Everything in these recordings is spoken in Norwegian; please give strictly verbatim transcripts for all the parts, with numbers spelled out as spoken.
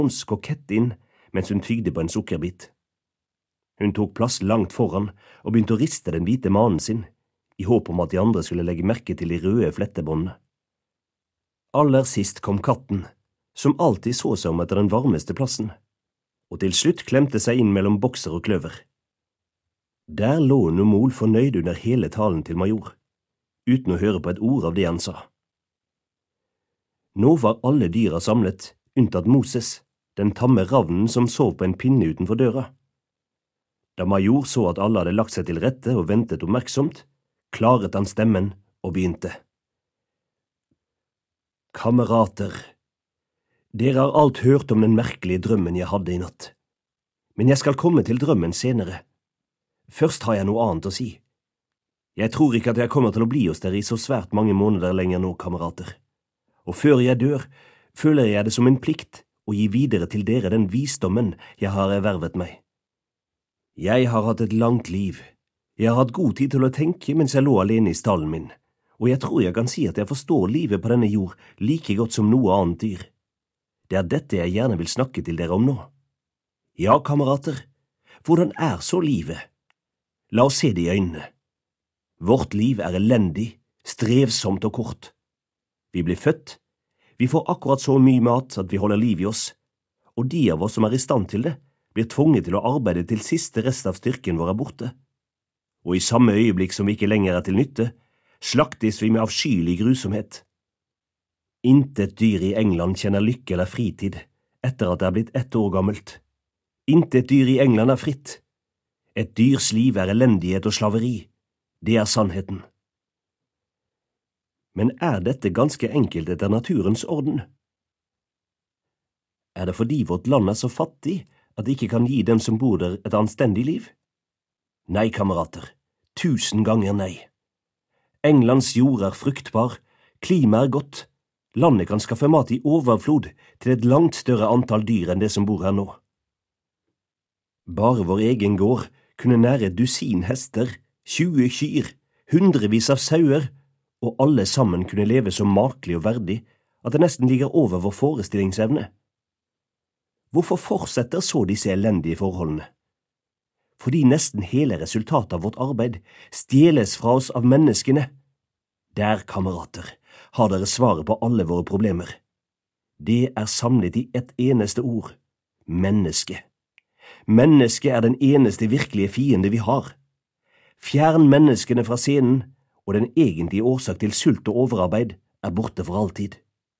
Jones kokett inn mens hun tygde på en sukkerbit. Hun tok plass langt foran og begynte å riste den hvite manen sin, i håp om at de andre skulle legge merke til de røde flettebåndene. Aller sist kom katten, som alltid så seg om etter den varmeste plassen, og til slutt klemte seg inn mellom bokser og kløver. Der lå Numol fornøyd under hele talen til major, uten å høre på et ord av det han sa. Nå var alle dyra samlet, unntatt Moses, den tamme ravnen som sov på en pinne utenfor døra. Da major så at alle hadde lagt seg til rette og ventet oppmerksomt, klaret han stemmen og begynte. Kamerater, dere har alt hørt om den merkelige drømmen jeg hadde i natt. Men jeg skal komme til drømmen senere. Først har jeg noe annet å si. Jeg tror ikke at jeg kommer til å bli hos dere i så svært mange måneder lenger nå, kamerater. Og før jeg dør, føler jeg det som en plikt å gi videre til dere den visdommen jeg har ervervet meg. Jeg har hatt et langt liv. Jeg har hatt god tid til å tenke mens jeg lå alene i stallen min, og jeg tror jeg kan si at jeg forstår livet på denne jord like godt som noe annet dyr. Det er dette jeg gjerne vil snakke til dere om nå. Ja, kamerater, hvordan er så livet? La oss se det i øynene. Vårt liv er elendig, strevsomt og kort. Vi blir født, vi får akkurat så mye mat at vi holder liv i oss, og de av oss som er i stand til det, blir tvunget til å arbeide til siste rest av styrken vår er borte. Og i samme øyeblikk som vi ikke lenger er til nytte, slaktes vi med avskyelig grusomhet. Intet dyr i England kjenner lykke eller fritid etter at det er blitt ett år gammelt. Intet dyr i England er fritt. Et dyrs liv er elendighet og slaveri. Det er sannheten. Men er dette ganske enkelt etter naturens orden? Er det fordi vårt land er så fattig at det ikke kan gi dem som bor der et anstendig liv? Nei, kamerater, tusen ganger nei. Englands jord er fruktbar, klimaet er godt, landet kan skaffe mat i overflod til et langt større antall dyr enn det som bor her nå. Bare vår egen gård kunne nære et dusin hester, tjue kyr, hundrevis av sauer, og alle sammen kunne leve så makelig og verdig at det nesten ligger over vår forestillingsevne. Hvorfor fortsetter så disse elendige forholdene? Fordi nesten hele resultatet av vårt arbeid stjeles fra oss av menneskene. Der, kamerater, har dere svaret på alle våre problemer. Det er samlet i et eneste ord, menneske. Menneske er den eneste virkelige fiende vi har. Fjern menneskene fra scenen, og den egentlige årsak til sult og overarbeid er borte for alltid.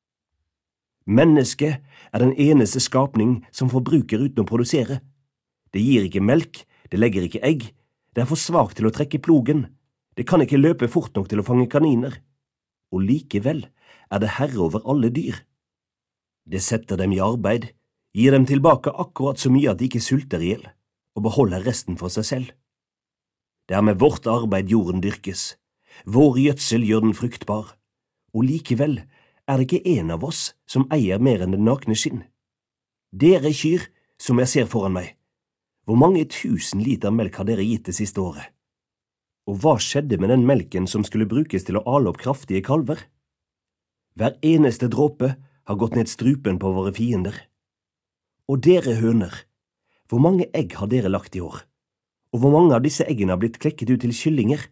Mennesket er den eneste skapning som forbruker uten å produsere. Det gir ikke melk, det legger ikke egg, det er for svagt til å trekke plogen, det kan ikke løpe fort nok til å fange kaniner, og likevel er det herre over alle dyr. Det setter dem i arbeid, gir dem tilbake akkurat så mye at de ikke sulter ihjel, og beholder resten for seg selv. Det er med vårt arbeid jorden dyrkes, vår gjødsel gjør den fruktbar, og likevel er det ikke en av oss som eier mer enn den nakne skinn. Dere kyr, som jeg ser foran meg, hvor mange tusen liter melk har dere gitt det siste året? Og hva skjedde med den melken som skulle brukes til å ale opp kraftige kalver? Hver eneste dråpe har gått ned strupen på våre fiender. Og dere høner, hvor mange egg har dere lagt i år? Og hvor mange av disse eggene har blitt klekket ut til kyllinger?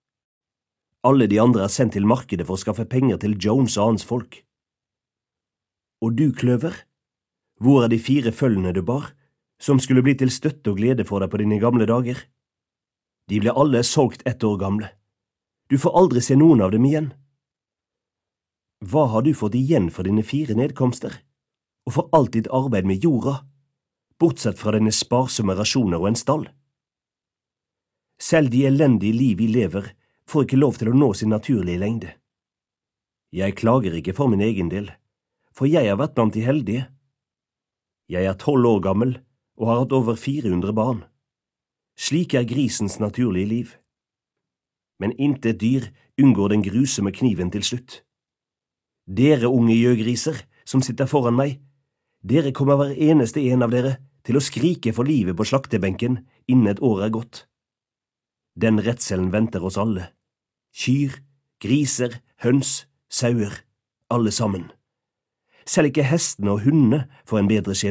Alle de andre er sendt til markedet for å skaffe penger til Jones og hans folk. Og du, kløver, hvor er de fire følgene du bar, som skulle bli til støtte og glede for deg på dine gamle dager? De ble alle solgt ett år gamle. Du får aldri se noen av dem igjen. Hva har du fått igjen for dine fire nedkomster, og for alt ditt arbeid med jorda, bortsett fra dine sparsomme rasjoner og en stall? Selv de elendige liv vi lever får ikke lov til å nå sin naturlige lengde. Jeg klager ikke for min egen del, for jeg har vært blant de heldige. Jeg er tolv år gammel og har hatt over fire hundre barn. Slik er grisens naturlige liv. Men intet dyr unngår den grusomme kniven til slutt. Dere unge gjøgriser som sitter foran meg, dere kommer hver eneste en av dere til å skrike for livet på slaktebenken innen et år er gått. Den redselen venter oss alle. Kyr, griser, høns, sauer, alle sammen. Selv ikke hestene og hundene får en bedre skjebne.